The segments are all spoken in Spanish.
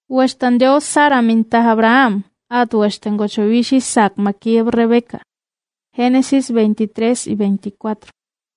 Weshtan Dios Sara mintah Abraham, at weshtan gochovish Isaac makieb Rebeca. Génesis 23 y 24.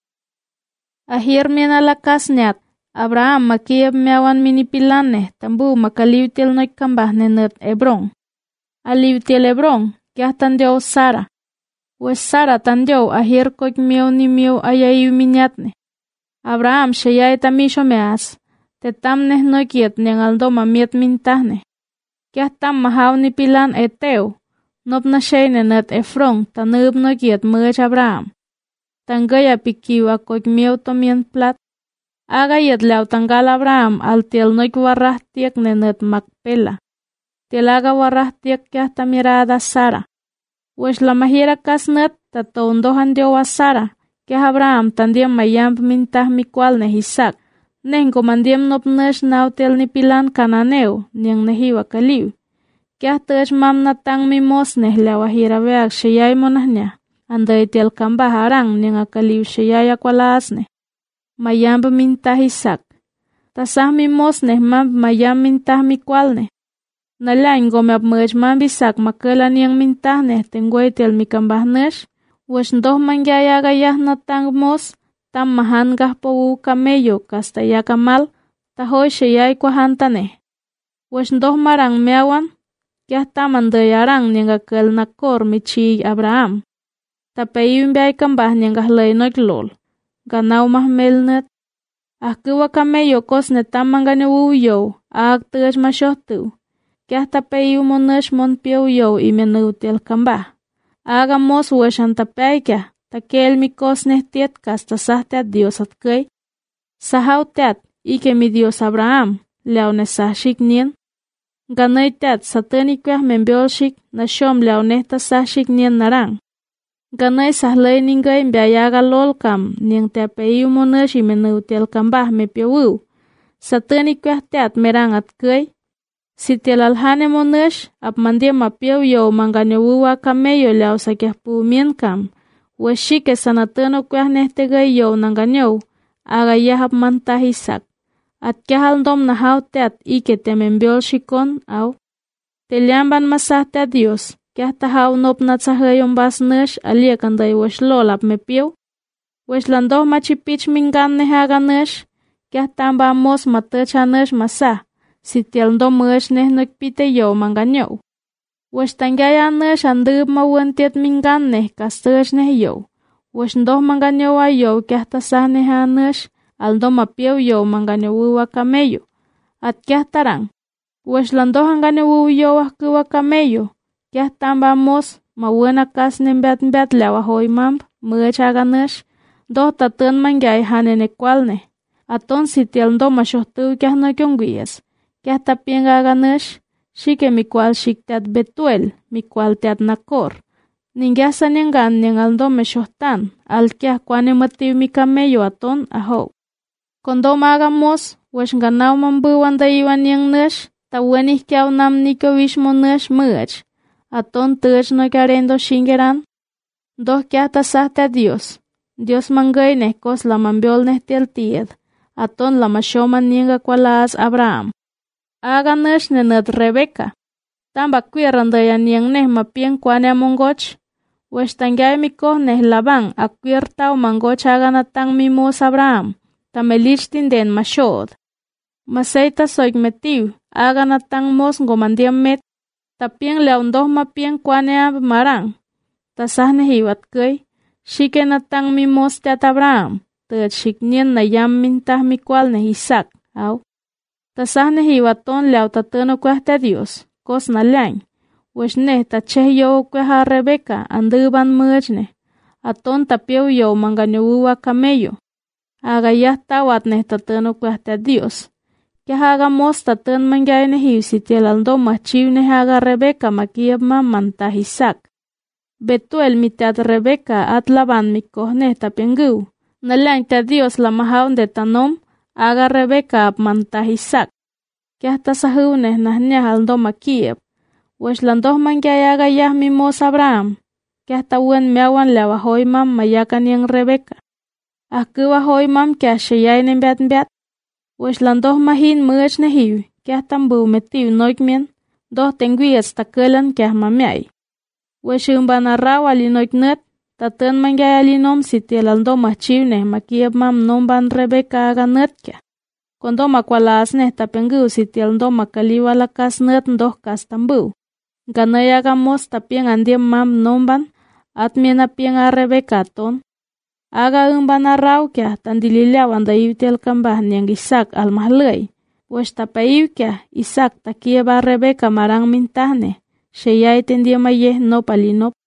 Ahir miena la kasniat, Abraham makieb meawan minipilane, tambu makaliutil noy kambah nenet Hebrón. Aliutil Hebrón, kiah tan Dios Sara. Wesh Sara tan Dios ahir koik miau ni miau ayayu minyatne. Abraham sheyay tamisho meas. Te tamnes no kiet ni aldoma miet mintahne. Kiah tam mahaw ni pilan eteo. Nop na shayne net Efron tanub no kiet much Abraham. Tangaya pikiwa koik miau tomien plat. Aga yet leau tangal Abraham al tiel noik warrah tiek nenet Macpela. Tiel aga warrah tiek kiah tamirada Sara. Wesh la mahira kasnet tatondohan diowa Sara. Kiah Abraham tandiem mayamp mintah mikwal ne Isaac. Nengo mandiem nop nesh nautel ni pilan kananeo, niang nehiwa kaliw. Kiah tej mam natang mimos neh lawahira veak sheyay monahnya. Anday tel kambah harang niang akaliw sheyay akwalaas neh. Mayamb mintah Isaac. Tasah mimos neh mamb mayam mintah mikwal neh. Nalain gomep mej mamb Isaac makela niang mintah neh tenggoy tel mikambah nesh. Wesh ndoh mangyaya gayah natang mos. Tam mahan gah powu kameyo kasta ya kamal, tahoy sheyay kwahantane. Wesh ndoh marang meawan, kiah taman dayarang nyangga kel nakor michi Abraham. Tapayim biay kambah nyangga lay lol. Ganaw mah melnet. Ahkuwa kameyo kos ne tamang gane wuyo, ag tej masyohtu. Kiah tapayu monesh mon piyo yo imenutil kambah. Aga mos weshan tapay kiah. Takel mi kosneh tiet kasta sahtiat Dios atkay. Sahaw tiat, ike mi Dios Abraham, leaune sahshik nien. Ganay tiat satani kuah membiolshik, na shom leaune ta sahshik nien narang. Ganay sahlay ningay mbiayaga lol kam, niang teapeiu monesh imenutil kambah me piawu. Satani kuah tiat merang atkay. Si tialalhane monesh, ap mandia mapiaw yo manganewuwa kameyo leaw sakyah pumien kam. Weshike sanatano kuah nehtegay yo nanganyo, aga yahap mantah Isaac. At kiahal dom nahaw teat ike temembiol shikon au. Teliamban masah te Dios, kiah tahaw nop natsahayon bas nesh alia kanday wesh lolap me piu. Wesh landoh machipich mingan nehaga nesh, kiah tamba mos matecha nesh masah, si tiel dom mesh neh nokpite yo manganyo. Wesh tanggaya nesh andub mawentiet mingan neh kastesh neh yo. Wesh ndoh manganyo wa yo kiah tasah neh nesh aldo mapiaw yo manganyo wa kameyo. At kiah tarang. Wesh landoh anganyo yo wa kameyo. Kiah tamba mos mawena kas nembat lewa hoy mamp mechaga nesh. Doh tatan mangyay hanene kwal neh. Aton si tiel ndo masyohtu kiah no kyongwiyas. Kiah tapienga nesh. Shike mikwal shiktat Betuel, mikwal tiat Nakor. Ningyasa nyangan nyangaldo mesyohtan, al kiah kwane matiu mikameyo aton aho. Kondo magamos, wesh nganaw mambuwan dayuan yang nesh, tawenih kiaw nam nikowish mo nesh much. Aton tej no karendo shingeran. Doh kiah tasah te Dios. Dios mangay neh kos la mambiol neh tiel tied. Aton la masyoman nyanga kwalaas Abraham. Aga nesh nenet Rebeca. Tamba kuiran dayan yang neh mapien kwane mongoch. Wesh tanggay mikoh neh labang akuir tau mangoch aga natang mimos Abraham. Tamelich tinden masyod. Masayta soig metiu. Aga natang mos ngomandiam met. Tapien leondoh mapien kwane ab marang. Tasah neh iwat kay. Shike natang mimos tiat Abraham. Tet shiknien na yam mintah mikwal neh Isaac. Au. Tasah neh iwaton leaw tatano kuah te Dios, kos na lain. Wesh neh tacheh yo kuah a Rebeca anduban much neh. Aton tapiaw yo manganyo kameyo. Aga yah tawat neh tatano kuah te Dios. Kiah aga mos tatan mangyay neh iw si tielando machiw neh aga Rebeca makiab mantah Isaac. Betuel mitiat Rebeca at Laban mikoh neh tapiengu. Nalain te Dios la mahaw de tanom. Aga Rebeca ap mantah Isaac. Kiah tasahu neh nahnya haldo makiep. Wesh landoh mangyay aga yah mimos Abraham. Kiah tawen meawan lewa hoy mam mayakan yang Rebeca. Ahkuwa hoy mam kiah sheyay nembiat. Wesh landoh mahin much nehiw. kiah tambu metiu noikmien, doh tenguias takelan kiah mamiai. Weshumban arraw alinoik net, taten mangyay alinom sitiel aldoma chiwneh makiep mam nomban Rebeca aga net kiah. Kondo makwalas neh tapengu sitiel ndo makaliwa lakas net ndoh kas tambu. Ganay aga mos tapien andiem mam nomban, atmien apien a Rebeca ton. Aga umban arraw kiah tandililaw anda iwtiel kambah niang Isaac almahley. Wesh tapaiw kiah Isaac takieba Rebeca marang mintahne, sheyay tendiem ayeh nop alinop.